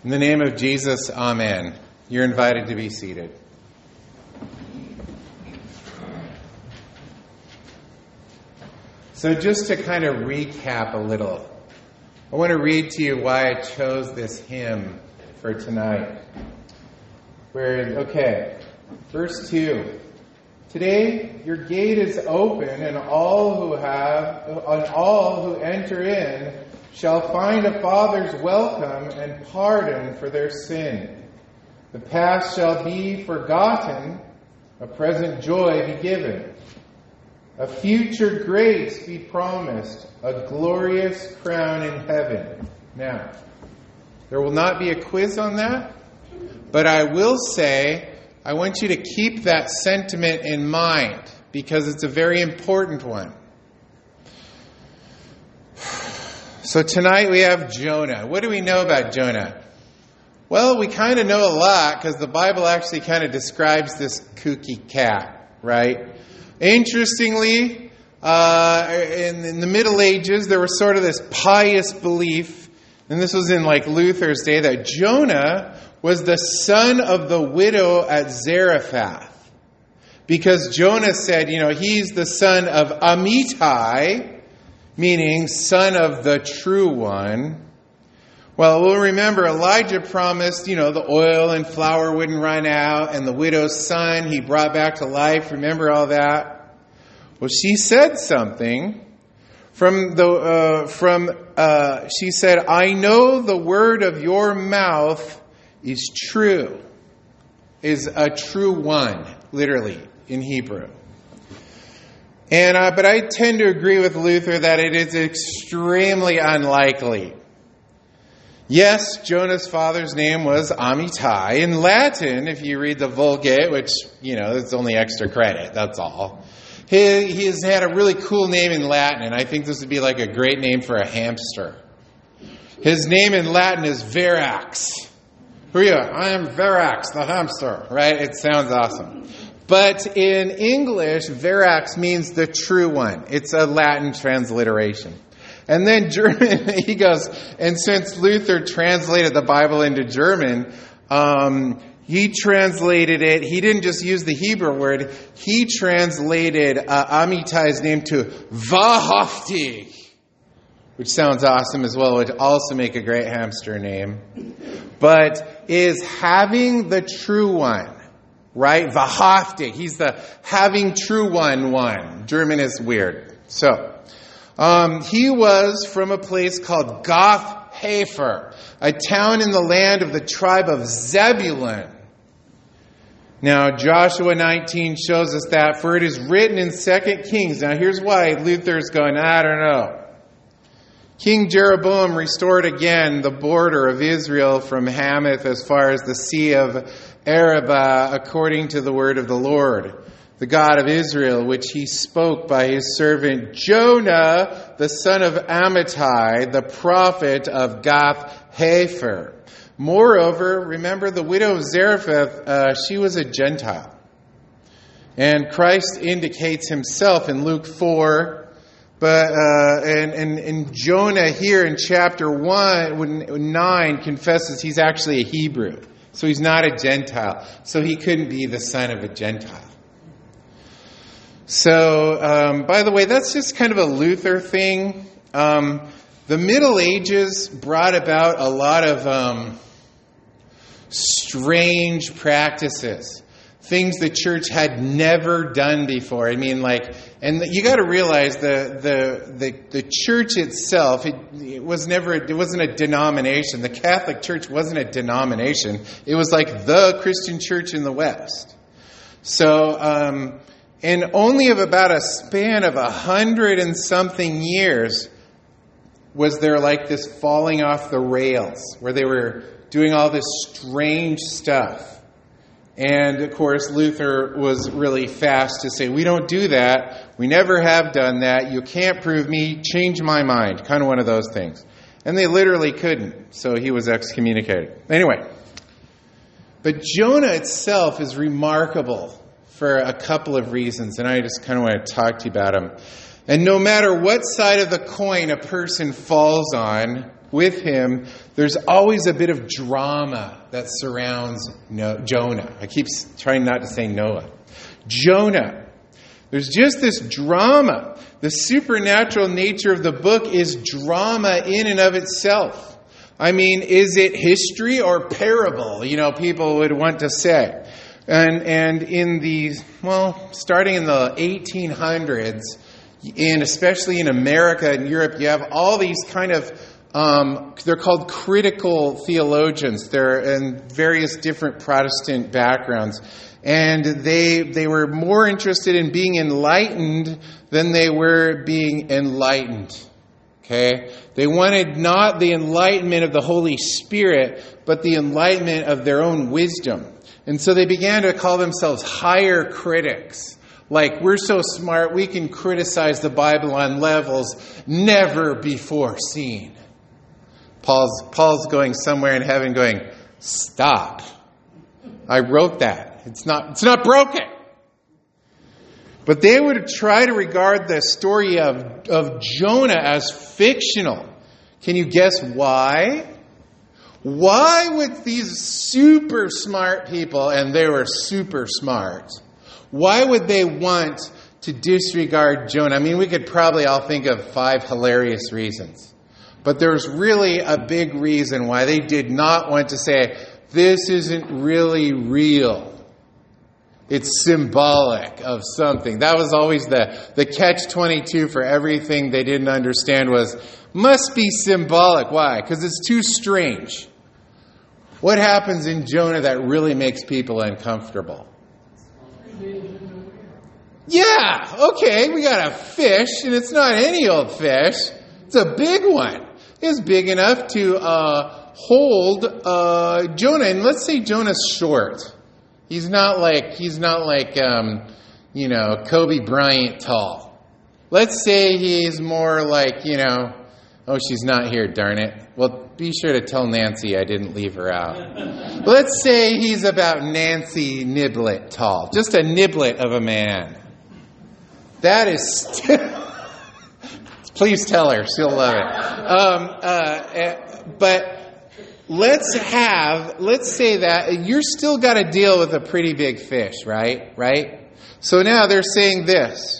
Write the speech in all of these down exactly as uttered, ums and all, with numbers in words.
In the name of Jesus, amen. You're invited to be seated. So just to kind of recap a little, I want to read to you why I chose this hymn for tonight. Where, okay, verse two. Today your gate is open, and all who have, and all who enter in shall find a Father's welcome and pardon for their sin. The past shall be forgotten, a present joy be given. A future grace be promised, a glorious crown in heaven. Now, there will not be a quiz on that, but I will say, I want you to keep that sentiment in mind, because it's a very important one. So tonight we have Jonah. What do we know about Jonah? Well, we kind of know a lot, because the Bible actually kind of describes this kooky cat, right? Interestingly, uh, in, in the Middle Ages, there was sort of this pious belief, and this was in like Luther's day, that Jonah was the son of the widow at Zarephath. Because Jonah said, you know, he's the son of Amittai, meaning son of the true one. Well, we'll remember Elijah promised, you know, the oil and flour wouldn't run out, and the widow's son he brought back to life. Remember all that? Well, she said something from the uh, from uh, she said, "I know the word of your mouth is true," is a true one, literally in Hebrew. And uh, but I tend to agree with Luther that it is extremely unlikely. Yes, Jonah's father's name was Amittai. In Latin, if you read the Vulgate, which, you know, it's only extra credit, that's all. He, he has had a really cool name in Latin, and I think this would be like a great name for a hamster. His name in Latin is Verax. Who are you? I am Verax, the hamster, right? It sounds awesome. But in English, Verax means the true one. It's a Latin transliteration. And then German, he goes, and since Luther translated the Bible into German, um, he translated it, he didn't just use the Hebrew word, he translated uh, Amittai's name to Wahrhaftig, which sounds awesome as well, would also make a great hamster name. But is having the true one, right? Wahrhaftig, he's the having true one one. German is weird. So, Um, he was from a place called Gath-Hepher, a town in the land of the tribe of Zebulun. Now, Joshua nineteen shows us that, for it is written in Second Kings. Now, here's why Luther's going, I don't know. King Jeroboam restored again the border of Israel from Hamath as far as the Sea of Arabah, according to the word of the Lord, the God of Israel, which he spoke by his servant Jonah, the son of Amittai, the prophet of Gath-Hepher. Moreover, remember the widow of Zarephath, uh, she was a Gentile. And Christ indicates himself in Luke four, but uh, and, and, and Jonah here in chapter one, nine confesses he's actually a Hebrew. So he's not a Gentile. So he couldn't be the son of a Gentile. So, um, by the way, that's just kind of a Luther thing. Um, the Middle Ages brought about a lot of um, strange practices, things the church had never done before. I mean, like, and you got to realize the the the, the church itself, it, it was never, it wasn't a denomination. The Catholic Church wasn't a denomination. It was like the Christian church in the West. So. Um, And only of about a span of a hundred and something years was there like this falling off the rails where they were doing all this strange stuff. And of course, Luther was really fast to say, we don't do that. We never have done that. You can't prove me. Change my mind. Kind of one of those things. And they literally couldn't. So he was excommunicated. Anyway. But Jonah itself is remarkable for a couple of reasons, and I just kind of want to talk to you about them. And no matter what side of the coin a person falls on, with him, there's always a bit of drama that surrounds no- Jonah. I keep trying not to say Noah. Jonah. There's just this drama. The supernatural nature of the book is drama in and of itself. I mean, is it history or parable? You know, people would want to say. And and in these, well, starting in the eighteen hundreds, and especially in America and Europe, you have all these kind of, um, they're called critical theologians. They're in various different Protestant backgrounds. And they they were more interested in being enlightened than they were being enlightened. Okay? They wanted not the enlightenment of the Holy Spirit, but the enlightenment of their own wisdom. And so they began to call themselves higher critics. Like, we're so smart, we can criticize the Bible on levels never before seen. Paul's, Paul's going somewhere in heaven going, stop. I wrote that. It's not, it's not broken. But they would try to regard the story of, of Jonah as fictional. Can you guess why? Why would these super smart people, and they were super smart, why would they want to disregard Jonah? I mean, we could probably all think of five hilarious reasons. But there's really a big reason why they did not want to say, this isn't really real. It's symbolic of something. That was always the, the catch twenty-two for everything they didn't understand was, must be symbolic. Why? Because it's too strange. What happens in Jonah that really makes people uncomfortable? Yeah, okay, we got a fish, and it's not any old fish. It's a big one. It's big enough to uh, hold uh, Jonah. And let's say Jonah's short. He's not like, he's not like, um, you know, Kobe Bryant tall. Let's say he's more like, you know, oh, she's not here, darn it. Well, be sure to tell Nancy I didn't leave her out. Let's say he's about Nancy Niblet tall. Just a niblet of a man. That is still... Please tell her. She'll love it. Um, uh, but let's have, let's say that you're still got to deal with a pretty big fish, right? Right? So now they're saying this.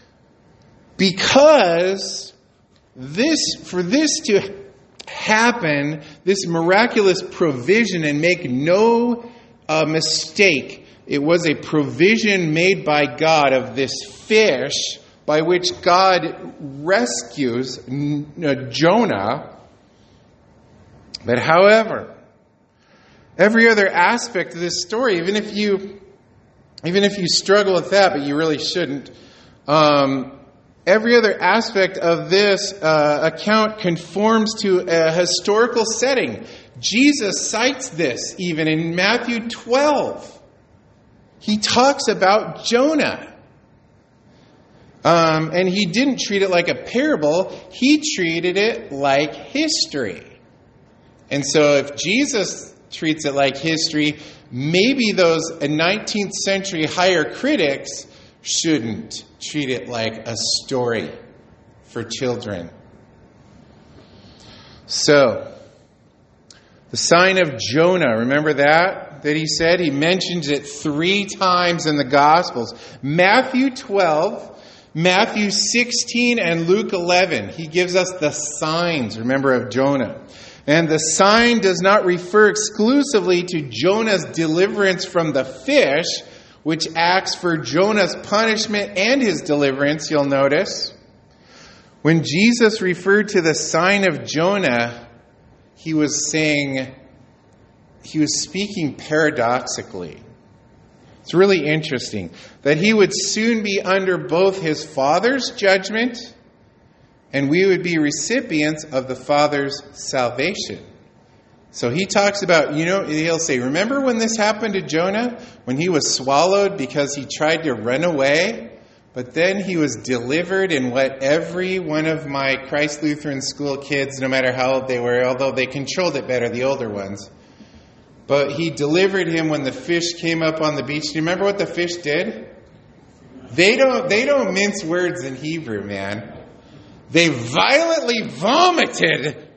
Because this, for this to happen, this miraculous provision, and make no uh, mistake, it was a provision made by God of this fish by which God rescues Jonah. But however, every other aspect of this story, even if you, even if you struggle with that, but you really shouldn't, um, every other aspect of this uh, account conforms to a historical setting. Jesus cites this even in Matthew twelve. He talks about Jonah. Um, and he didn't treat it like a parable. He treated it like history. And so if Jesus treats it like history, maybe those nineteenth century higher critics shouldn't treat it like a story for children. So, the sign of Jonah, remember that? That he said? He mentions it three times in the Gospels. Matthew twelve, Matthew sixteen, and Luke eleven. He gives us the signs, remember, of Jonah. And the sign does not refer exclusively to Jonah's deliverance from the fish, which acts for Jonah's punishment and his deliverance, you'll notice. When Jesus referred to the sign of Jonah, he was saying, he was speaking paradoxically. It's really interesting that he would soon be under both his Father's judgment and we would be recipients of the Father's salvation. So he talks about, you know, he'll say, remember when this happened to Jonah? When he was swallowed because he tried to run away? But then he was delivered in what every one of my Christ Lutheran school kids, no matter how old they were, although they controlled it better, the older ones. But he delivered him when the fish came up on the beach. Do you remember what the fish did? They don't, they don't mince words in Hebrew, man. They violently vomited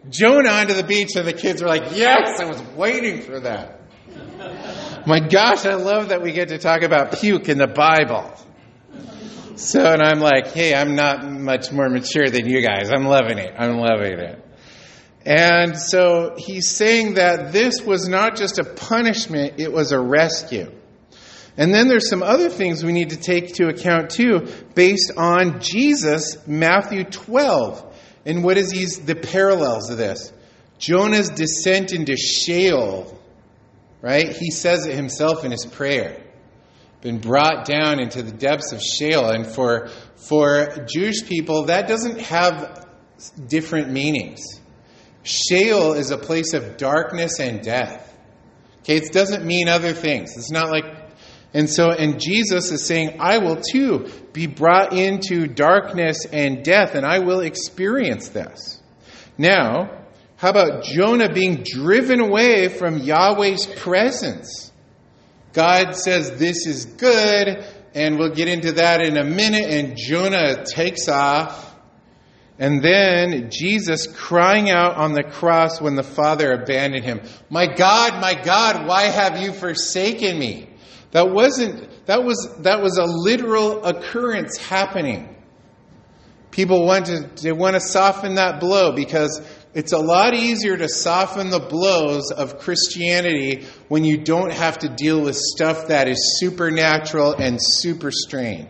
Jonah onto the beach, and the kids were like, yes, I was waiting for that. My gosh, I love that we get to talk about puke in the Bible. So, and I'm like, hey, I'm not much more mature than you guys. I'm loving it. I'm loving it. And so he's saying that this was not just a punishment, it was a rescue. And then there's some other things we need to take into account too, based on Jesus, Matthew twelve. And what is these, the parallels of this? Jonah's descent into Sheol, right? He says it himself in his prayer. Been brought down into the depths of Sheol. And for, for Jewish people, that doesn't have different meanings. Sheol is a place of darkness and death. Okay, it doesn't mean other things. It's not like, and so, and Jesus is saying, I will too be brought into darkness and death, and I will experience this. Now, how about Jonah being driven away from Yahweh's presence? God says this is good, and we'll get into that in a minute, and Jonah takes off. And then Jesus crying out on the cross when the Father abandoned him. My God, my God, why have you forsaken me? That wasn't, that was, that was a literal occurrence happening. People want to, they want to soften that blow because it's a lot easier to soften the blows of Christianity when you don't have to deal with stuff that is supernatural and super strange.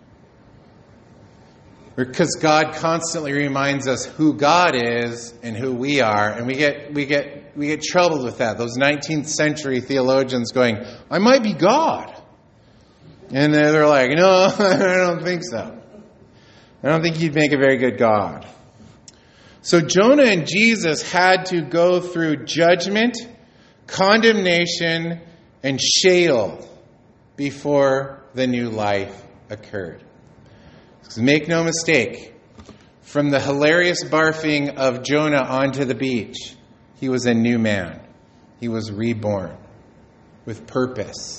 Because God constantly reminds us who God is and who we are, and we get we get we get troubled with that. Those nineteenth century theologians going, I might be God. And they're like, no, I don't think so. I don't think you'd make a very good God. So Jonah and Jesus had to go through judgment, condemnation, and Sheol before the new life occurred. Because make no mistake, from the hilarious barfing of Jonah onto the beach, he was a new man. He was reborn with purpose.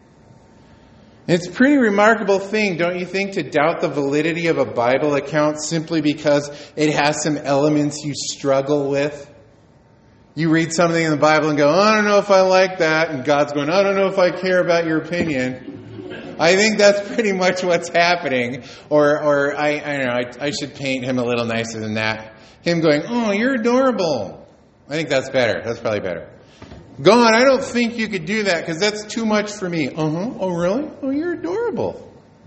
And it's a pretty remarkable thing, don't you think, to doubt the validity of a Bible account simply because it has some elements you struggle with? You read something in the Bible and go, oh, I don't know if I like that. And God's going, I don't know if I care about your opinion. I think that's pretty much what's happening. Or, or I, I don't know, I, I should paint him a little nicer than that. Him going, oh, you're adorable. I think that's better. That's probably better. God, I don't think you could do that because that's too much for me. Uh-huh. Oh, really? Oh, you're adorable.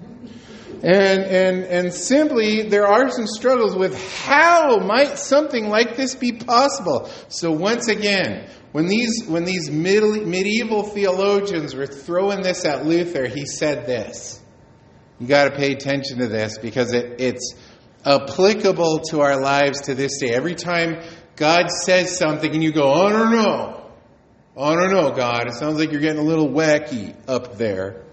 And, and, and simply, there are some struggles with how might something like this be possible. So once again, When these when these middle, medieval theologians were throwing this at Luther, he said this. You got to pay attention to this because it, it's applicable to our lives to this day. Every time God says something and you go, I don't know. I don't know, God. It sounds like you're getting a little wacky up there.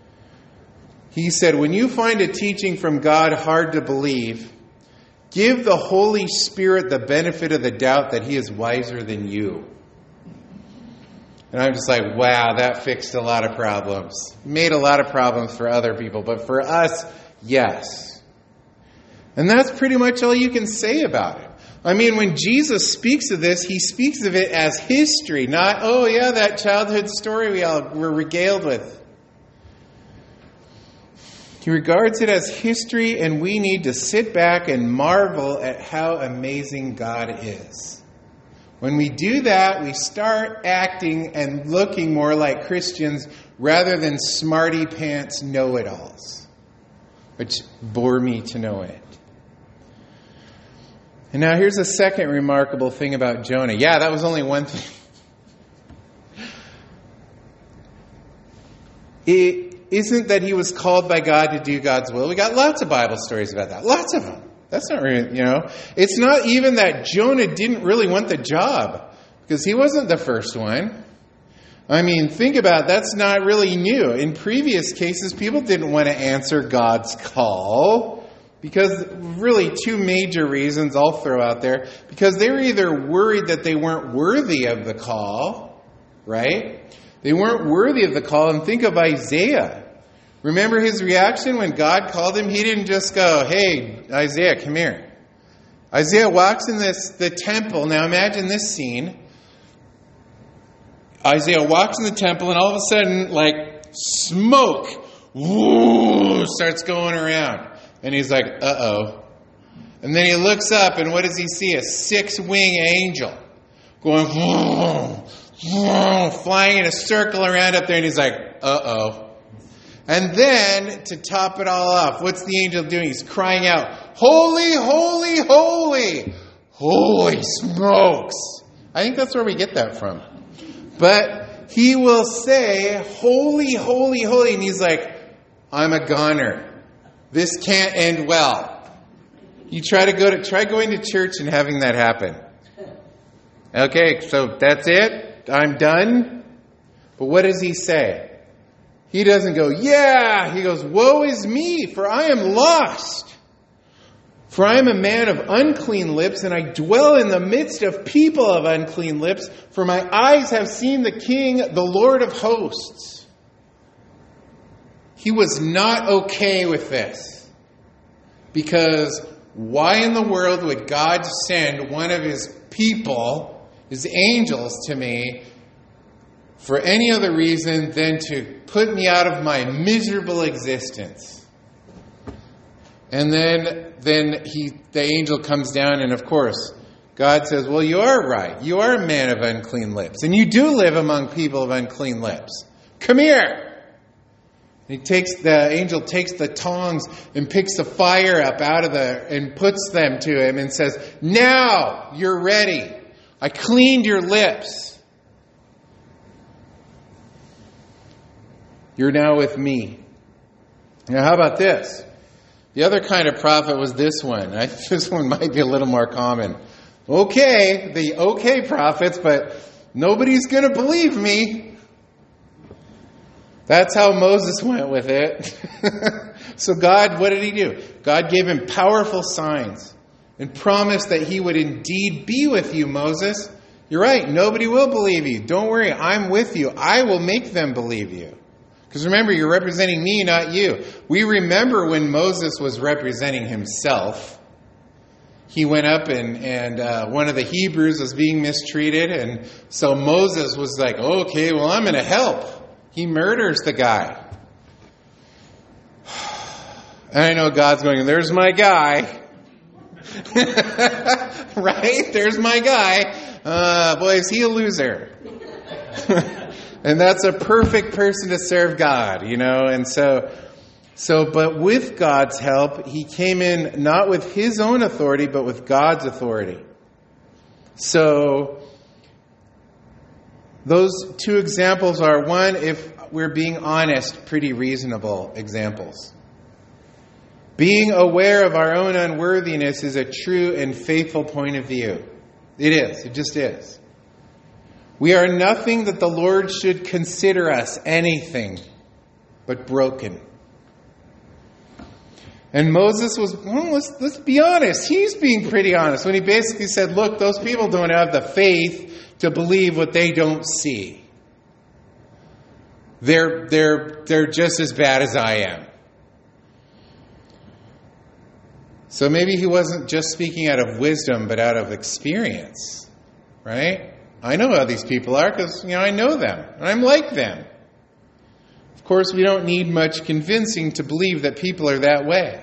He said, when you find a teaching from God hard to believe, give the Holy Spirit the benefit of the doubt that He is wiser than you. And I'm just like, wow, that fixed a lot of problems. Made a lot of problems for other people, but for us, yes. And that's pretty much all you can say about it. I mean, when Jesus speaks of this, He speaks of it as history, not, oh yeah, that childhood story we all were regaled with. He regards it as history, and we need to sit back and marvel at how amazing God is. When we do that, we start acting and looking more like Christians rather than smarty pants know-it-alls, which bore me to no end. And now here's a second remarkable thing about Jonah. Yeah, that was only one thing. It isn't that he was called by God to do God's will. We got lots of Bible stories about that. Lots of them. That's not really, you know. It's not even that Jonah didn't really want the job. Because he wasn't the first one. I mean, think about it. That's not really new. In previous cases, people didn't want to answer God's call. Because really two major reasons I'll throw out there. Because they were either worried that they weren't worthy of the call. Right? They weren't worthy of the call. And think of Isaiah. Remember his reaction when God called him? He didn't just go, hey, Isaiah, come here. Isaiah walks in this the temple. Now imagine this scene. Isaiah walks in the temple, and all of a sudden, like, smoke woo, starts going around. And he's like, uh-oh. And then he looks up, and what does he see? A six-wing angel going woo, woo, flying in a circle around up there. And he's like, uh-oh. And then, to top it all off, what's the angel doing? He's crying out, holy, holy, holy. Holy smokes. I think that's where we get that from. But he will say, holy, holy, holy. And he's like, I'm a goner. This can't end well. You try to go to try going to church and having that happen. Okay, so that's it. I'm done. But what does he say? He doesn't go, yeah. He goes, woe is me, for I am lost. For I am a man of unclean lips, and I dwell in the midst of people of unclean lips. For my eyes have seen the King, the Lord of hosts. He was not okay with this. Because why in the world would God send one of his people, his angels, to me for any other reason than to put me out of my miserable existence? And then, then he, the angel comes down, and of course, God says, well, you are right. You are a man of unclean lips. And you do live among people of unclean lips. Come here. And he takes, the angel takes the tongs and picks the fire up out of the, and puts them to him and says, now you're ready. I cleaned your lips. You're now with me. Now, how about this? The other kind of prophet was this one. I, this one might be a little more common. Okay, the okay prophets, but nobody's going to believe me. That's how Moses went with it. So God, what did he do? God gave him powerful signs and promised that he would indeed be with you, Moses. You're right, nobody will believe you. Don't worry, I'm with you. I will make them believe you. Because remember, you're representing me, not you. We remember when Moses was representing himself. He went up and, and uh, one of the Hebrews was being mistreated. And so Moses was like, okay, well, I'm going to help. He murders the guy. And I know God's going, there's my guy. Right? There's my guy. Uh, boy, is he a loser. And that's a perfect person to serve God, you know. And so, so, but with God's help, he came in not with his own authority, but with God's authority. So, those two examples are, one, if we're being honest, pretty reasonable examples. Being aware of our own unworthiness is a true and faithful point of view. It is. It just is. We are nothing that the Lord should consider us anything but broken. And Moses was, well, let's, let's be honest. He's being pretty honest when he basically said, look, those people don't have the faith to believe what they don't see. They're, they're, they're just as bad as I am. So maybe he wasn't just speaking out of wisdom, but out of experience, right? I know how these people are because, you know, I know them and I'm like them. Of course, we don't need much convincing to believe that people are that way.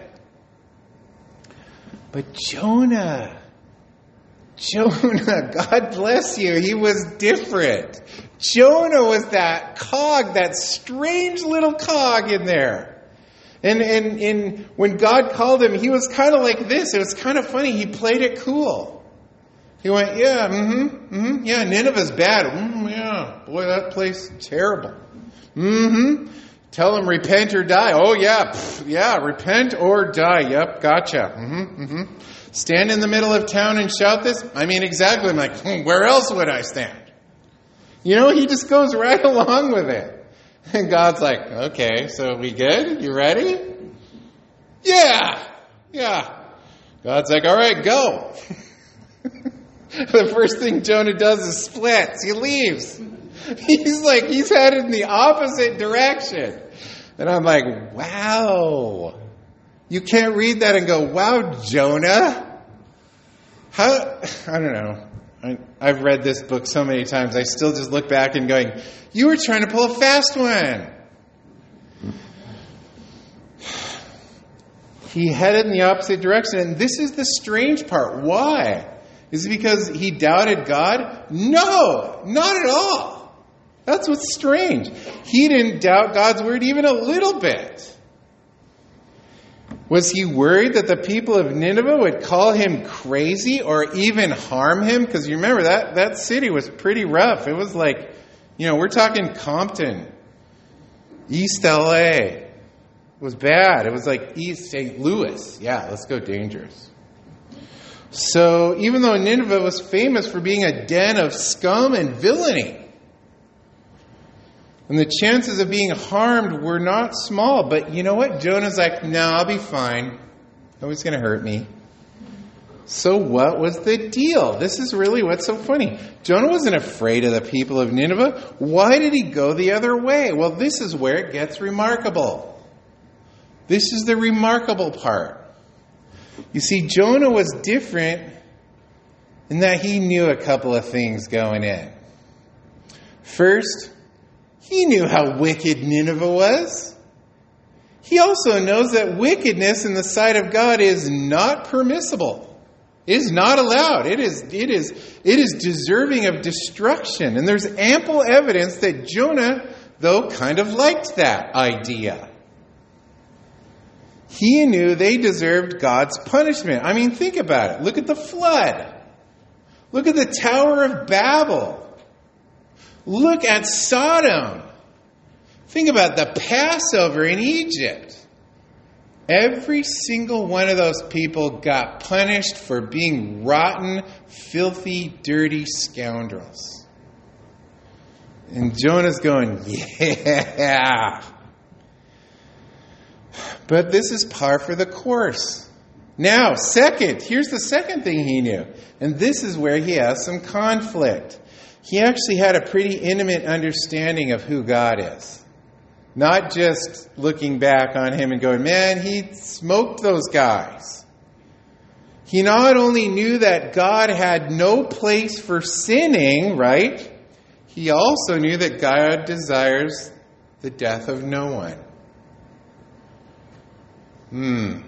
But Jonah, Jonah, God bless you, he was different. Jonah was that cog, that strange little cog in there. And, and, and when God called him, he was kind of like this. It was kind of funny. He played it cool. He went, yeah, mm-hmm, mm-hmm, yeah, Nineveh's bad. Mm, yeah, boy, that place is terrible. Mm-hmm. Tell them repent or die. Oh, yeah, pff, yeah, repent or die. Yep, gotcha. Mm-hmm, mm-hmm. Stand in the middle of town and shout this? I mean, exactly. I'm like, hmm, where else would I stand? You know, he just goes right along with it. And God's like, okay, so we good? You ready? Yeah, yeah. God's like, all right, go. The first thing Jonah does is splits. He leaves. He's like, he's headed in the opposite direction. And I'm like, wow. You can't read that and go, wow, Jonah. How, I don't know. I, I've read this book so many times. I still just look back and going, you were trying to pull a fast one. He headed in the opposite direction. And this is the strange part. Why? Is it because he doubted God? No, not at all. That's what's strange. He didn't doubt God's word even a little bit. Was he worried that the people of Nineveh would call him crazy or even harm him? Because you remember, that, that city was pretty rough. It was like, you know, we're talking Compton, East L A. It was bad. It was like East Saint Louis. Yeah, let's go dangerous. So even though Nineveh was famous for being a den of scum and villainy, and the chances of being harmed were not small. But you know what? Jonah's like, no, I'll be fine. Nobody's going to hurt me. So what was the deal? This is really what's so funny. Jonah wasn't afraid of the people of Nineveh. Why did he go the other way? Well, this is where it gets remarkable. This is the remarkable part. You see, Jonah was different in that he knew a couple of things going in. First, he knew how wicked Nineveh was. He also knows that wickedness in the sight of God is not permissible. It is not allowed. It is, it is, it is deserving of destruction. And there's ample evidence that Jonah, though, kind of liked that idea. He knew they deserved God's punishment. I mean, think about it. Look at the flood. Look at the Tower of Babel. Look at Sodom. Think about the Passover in Egypt. Every single one of those people got punished for being rotten, filthy, dirty scoundrels. And Jonah's going, yeah. But this is par for the course. Now, second, here's the second thing he knew. And this is where he has some conflict. He actually had a pretty intimate understanding of who God is. Not just looking back on him and going, man, he smoked those guys. He not only knew that God had no place for sinning, right? He also knew that God desires the death of no one. Hmm.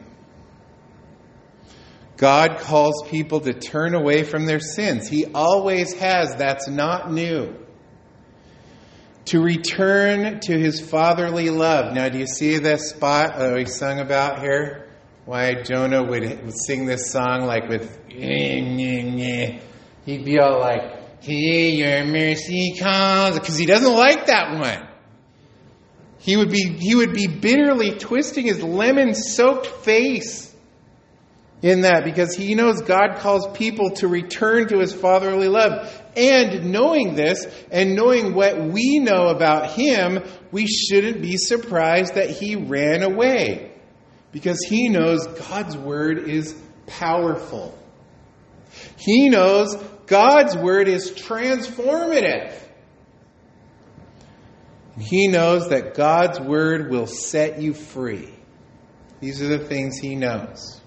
God calls people to turn away from their sins. He always has. That's not new. To return to his fatherly love. Now, do you see this spot that we sung about here? Why Jonah would, would sing this song like with... He'd be all like, "Here your mercy comes," because he doesn't like that one. He would be, he would be bitterly twisting his lemon-soaked face in that, because he knows God calls people to return to his fatherly love. And knowing this, and knowing what we know about him, we shouldn't be surprised that he ran away. Because he knows God's word is powerful. He knows God's word is transformative. He knows that God's word will set you free. These are the things he knows.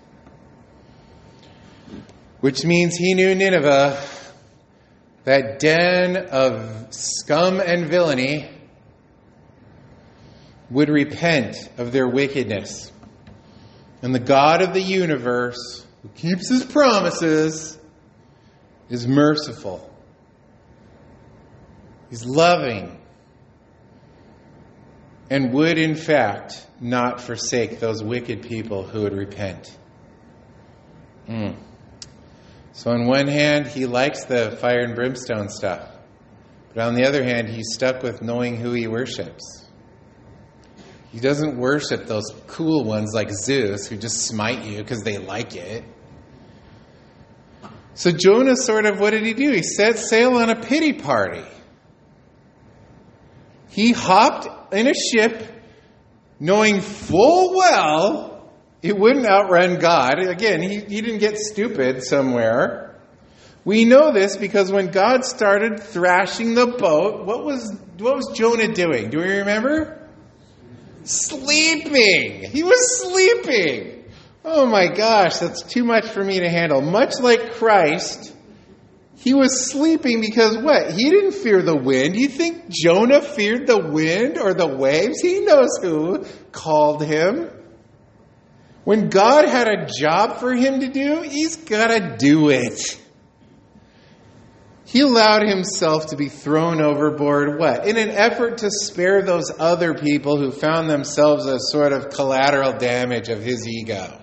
Which means he knew Nineveh, that den of scum and villainy, would repent of their wickedness. And the God of the universe, who keeps his promises, is merciful. He's loving. And would, in fact, not forsake those wicked people who would repent. Mm. So on one hand, he likes the fire and brimstone stuff. But on the other hand, he's stuck with knowing who he worships. He doesn't worship those cool ones like Zeus who just smite you because they like it. So Jonah sort of, what did he do? He set sail on a pity party. He hopped in a ship knowing full well it wouldn't outrun God. Again, he, he didn't get stupid somewhere. We know this because when God started thrashing the boat, what was what was Jonah doing? Do we remember? Sleeping. He was sleeping. Oh my gosh, that's too much for me to handle. Much like Christ, he was sleeping because what? He didn't fear the wind. You think Jonah feared the wind or the waves? He knows who called him. When God had a job for him to do, he's got to do it. He allowed himself to be thrown overboard, what? In an effort to spare those other people who found themselves as sort of collateral damage of his ego.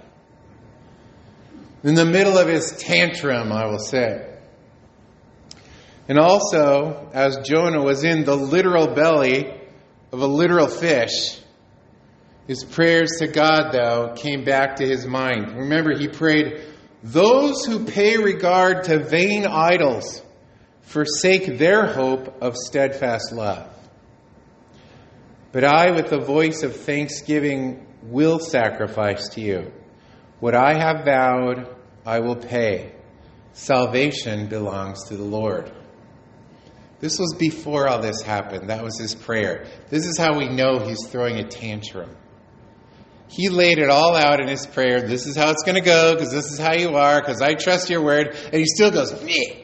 In the middle of his tantrum, I will say. And also, as Jonah was in the literal belly of a literal fish, his prayers to God, though, came back to his mind. Remember, he prayed, "Those who pay regard to vain idols forsake their hope of steadfast love. But I, with the voice of thanksgiving, will sacrifice to you. What I have vowed, I will pay. Salvation belongs to the Lord." This was before all this happened. That was his prayer. This is how we know he's throwing a tantrum. He laid it all out in his prayer. This is how it's going to go, because this is how you are, because I trust your word. And he still goes, meh.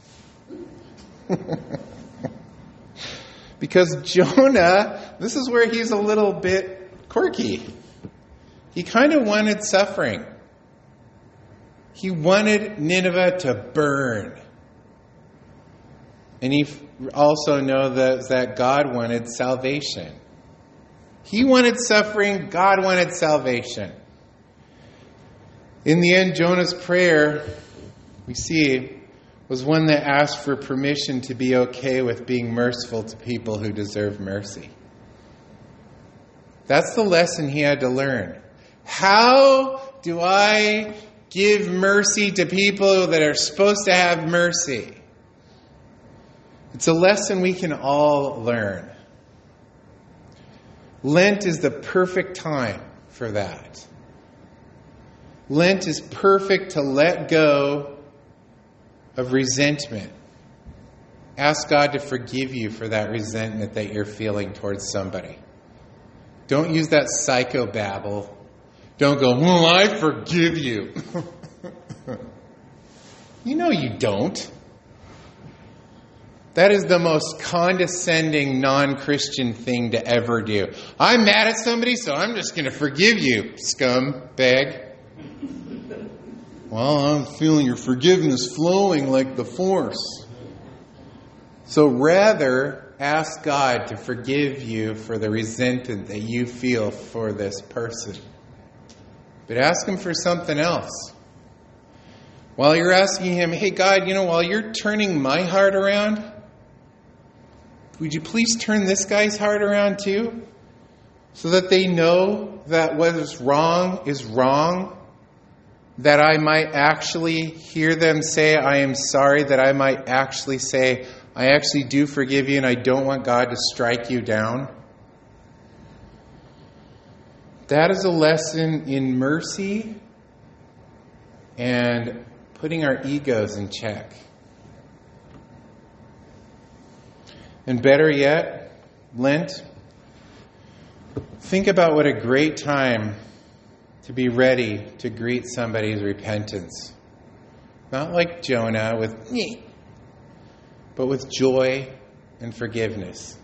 Because Jonah, this is where he's a little bit quirky. He kind of wanted suffering. He wanted Nineveh to burn. And he also knows that, that God wanted salvation. He wanted suffering. God wanted salvation. In the end, Jonah's prayer, we see, was one that asked for permission to be okay with being merciful to people who deserve mercy. That's the lesson he had to learn. How do I give mercy to people that are supposed to have mercy? It's a lesson we can all learn. Lent is the perfect time for that. Lent is perfect to let go of resentment. Ask God to forgive you for that resentment that you're feeling towards somebody. Don't use that psychobabble. Don't go, well, I forgive you. You know you don't. That is the most condescending, non-Christian thing to ever do. I'm mad at somebody, so I'm just going to forgive you, scumbag. Well, I'm feeling your forgiveness flowing like the force. So rather, ask God to forgive you for the resentment that you feel for this person. But ask Him for something else. While you're asking Him, hey God, you know, while you're turning my heart around, would you please turn this guy's heart around too? So that they know that what is wrong is wrong. That I might actually hear them say, I am sorry. That I might actually say, I actually do forgive you and I don't want God to strike you down. That is a lesson in mercy and putting our egos in check. And better yet, Lent, think about what a great time to be ready to greet somebody's repentance. Not like Jonah with me, but with joy and forgiveness.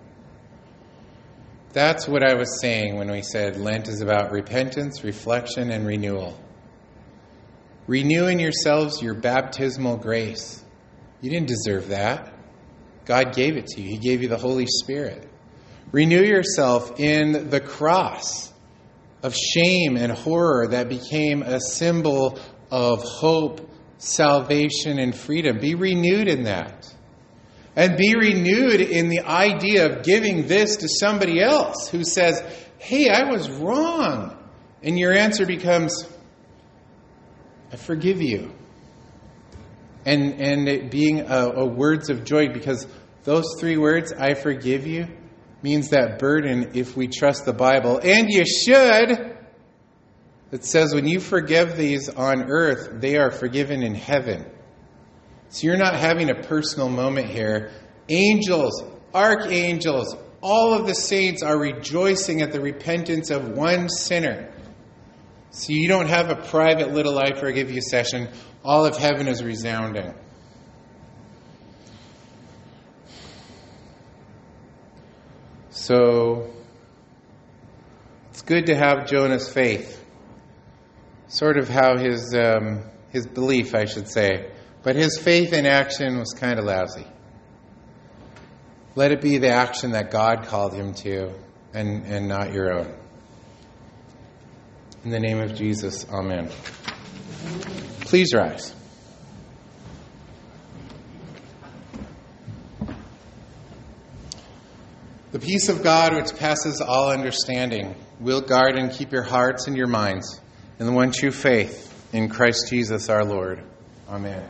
That's what I was saying when we said Lent is about repentance, reflection, and renewal. Renew in yourselves your baptismal grace. You didn't deserve that. God gave it to you. He gave you the Holy Spirit. Renew yourself in the cross of shame and horror that became a symbol of hope, salvation, and freedom. Be renewed in that. And be renewed in the idea of giving this to somebody else who says, hey, I was wrong. And your answer becomes, I forgive you. And and it being a, a words of joy, because those three words, I forgive you, means that burden, if we trust the Bible, and you should, it says when you forgive these on earth, they are forgiven in heaven. So you're not having a personal moment here. Angels, archangels, all of the saints are rejoicing at the repentance of one sinner. So you don't have a private little I forgive you session. All of heaven is resounding. So it's good to have Jonah's faith. Sort of how his um, his belief, I should say. But his faith in action was kind of lousy. Let it be the action that God called him to, and, and not your own. In the name of Jesus, amen. Please rise. The peace of God, which passes all understanding, will guard and keep your hearts and your minds in the one true faith in Christ Jesus our Lord. Amen.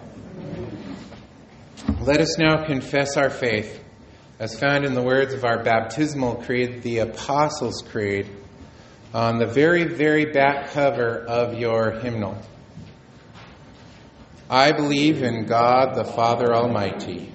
Let us now confess our faith as found in the words of our baptismal creed, the Apostles' Creed, on the very, very back cover of your hymnal. I believe in God the Father Almighty.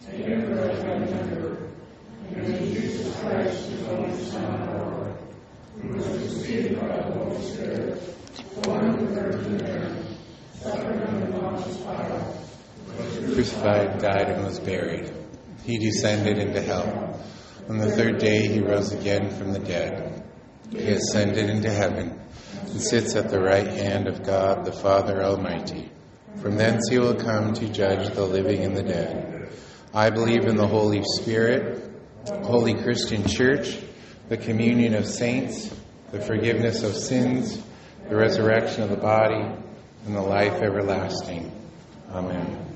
Crucified, died, and was buried. He descended into hell. On the third day he rose again from the dead. He ascended into heaven and sits at the right hand of God the Father Almighty. From thence he will come to judge the living and the dead. I believe in the Holy Spirit, Holy Christian Church, the communion of saints, the forgiveness of sins, the resurrection of the body, and the life everlasting. Amen.